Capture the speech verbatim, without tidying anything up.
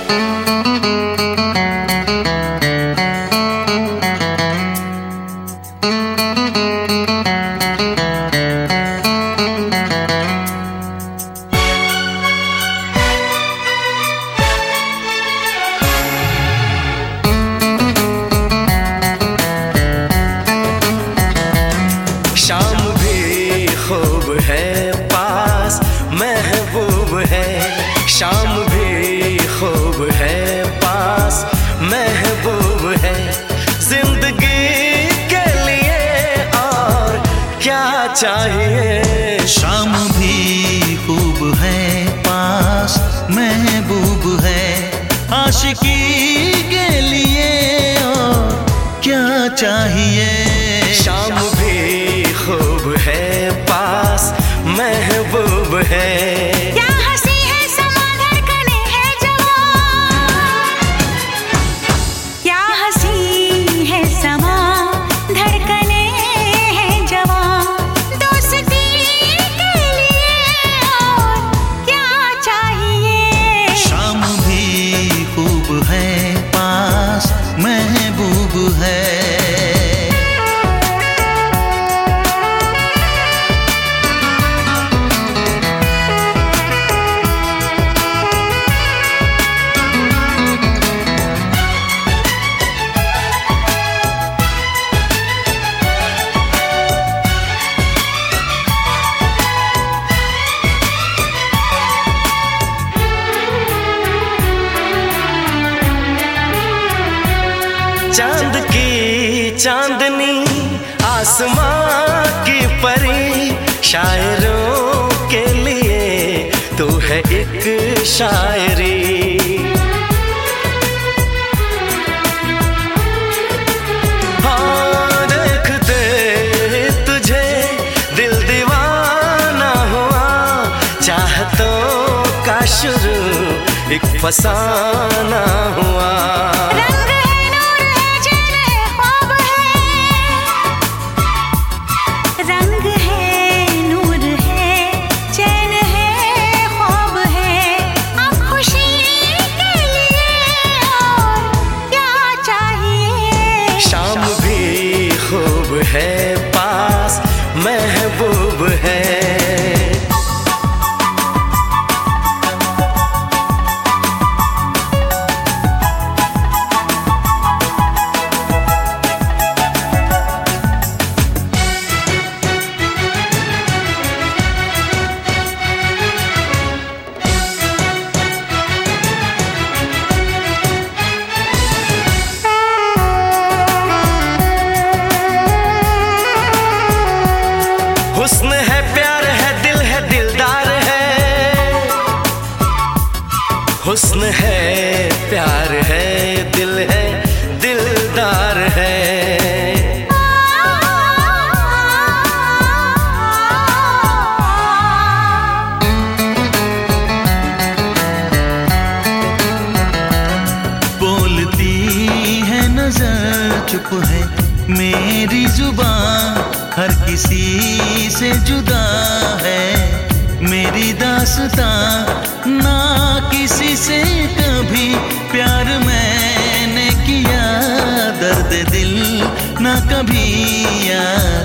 शाम भी खूब है पास महबूब है, शाम भी खूब है पास महबूब है, जिंदगी के लिए और क्या चाहिए। शाम भी खूब है पास महबूब है, आशिकी के लिए और क्या चाहिए। शाम भी खूब है पास महबूब है, क्या हंसी है समा धड़कने है जवां, क्या हंसी है समा धड़कने है जवां, दोस्ती के लिए और क्या चाहिए। शाम भी खूब है पास महबूब है। चांद की चांदनी आसमां की परी, शायरों के लिए तू है एक शायरी। हाँ देखते तुझे दिल दीवाना हुआ, चाहतों का शुरू एक फसाना हुआ। है पास महबूब है। हुस्न है प्यार है दिल है दिलदार है, हुस्न है प्यार है दिल है दिलदार है। बोलती है नजर चुप है मेरी जुबान, हर किसी से जुदा है मेरी दास्तां, ना किसी से कभी प्यार मैंने किया, दर्द दिल ना कभी यार